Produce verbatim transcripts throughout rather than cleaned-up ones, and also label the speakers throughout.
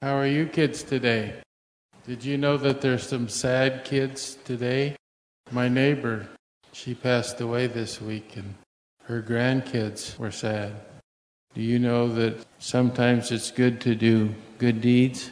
Speaker 1: How are you kids today? Did you know that there's some sad kids today? My neighbor, she passed away this week, and her grandkids were sad. Do you know that sometimes it's good to do good deeds?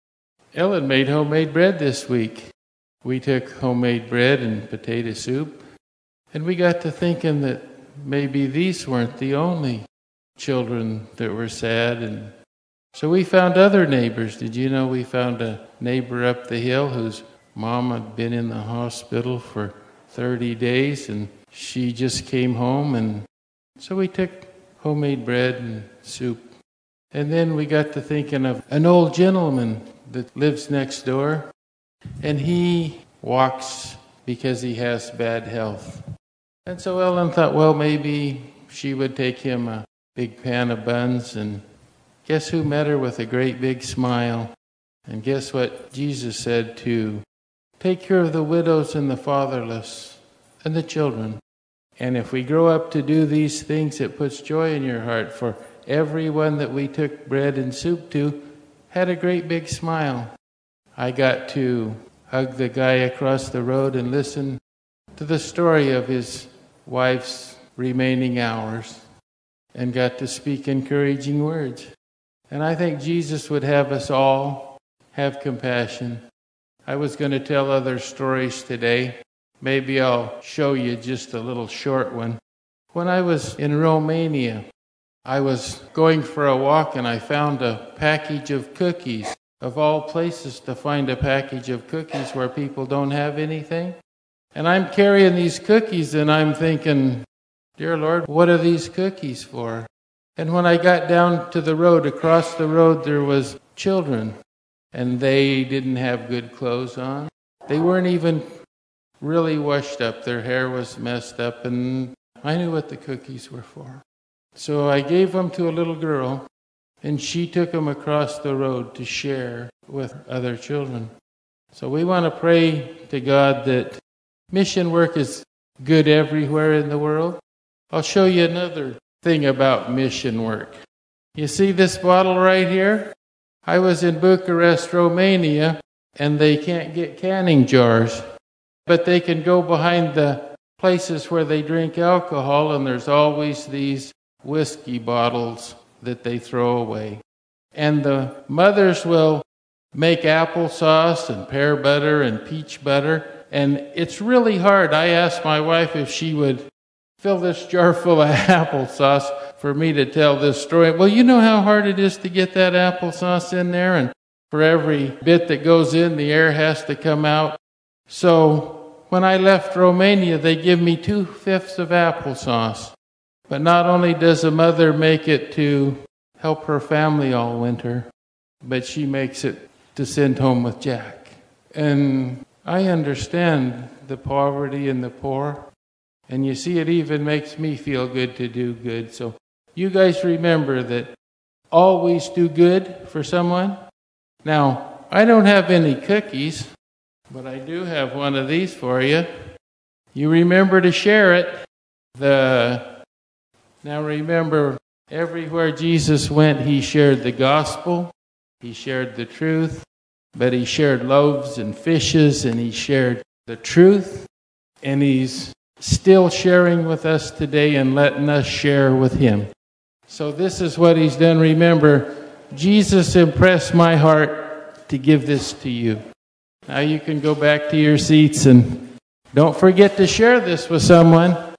Speaker 1: Ellen made homemade bread this week. We took homemade bread and potato soup, and we got to thinking that maybe these weren't the only children that were sad. And so we found other neighbors. Did you know we found a neighbor up the hill whose mom had been in the hospital for thirty days, and she just came home, and so we took homemade bread and soup. And then we got to thinking of an old gentleman that lives next door, and he walks because he has bad health. And so Ellen thought, well, maybe she would take him a big pan of buns, and guess who met her with a great big smile? And guess what Jesus said too? Take care of the widows and the fatherless and the children. And if we grow up to do these things, it puts joy in your heart. For everyone that we took bread and soup to had a great big smile. I got to hug the guy across the road and listen to the story of his wife's remaining hours, and got to speak encouraging words. And I think Jesus would have us all have compassion. I was going to tell other stories today. Maybe I'll show you just a little short one. When I was in Romania, I was going for a walk and I found a package of cookies. Of all places to find a package of cookies where people don't have anything. And I'm carrying these cookies and I'm thinking, dear Lord, what are these cookies for? And when I got down to the road, across the road, there was children. And they didn't have good clothes on. They weren't even really washed up. Their hair was messed up, and I knew what the cookies were for. So I gave them to a little girl, and she took them across the road to share with other children. So we want to pray to God that mission work is good everywhere in the world. I'll show you another thing about mission work. You see this bottle right here? I was in Bucharest, Romania, and they can't get canning jars. But they can go behind the places where they drink alcohol, and there's always these whiskey bottles that they throw away. And the mothers will make applesauce and pear butter and peach butter. And it's really hard. I asked my wife if she would fill this jar full of applesauce for me to tell this story. Well, you know how hard it is to get that applesauce in there, and for every bit that goes in, the air has to come out. So when I left Romania, they give me two-fifths of applesauce. But not only does a mother make it to help her family all winter, but she makes it to send home with Jack. And I understand the poverty and the poor. And you see, it even makes me feel good to do good. So you guys remember that always do good for someone. Now, I don't have any cookies, but I do have one of these for you. You remember to share it. The Now remember, everywhere Jesus went, he shared the gospel. He shared the truth. But he shared loaves and fishes, and he shared the truth. And he's still sharing with us today and letting us share with him. So this is what he's done. Remember, Jesus impressed my heart to give this to you. Now you can go back to your seats, and don't forget to share this with someone.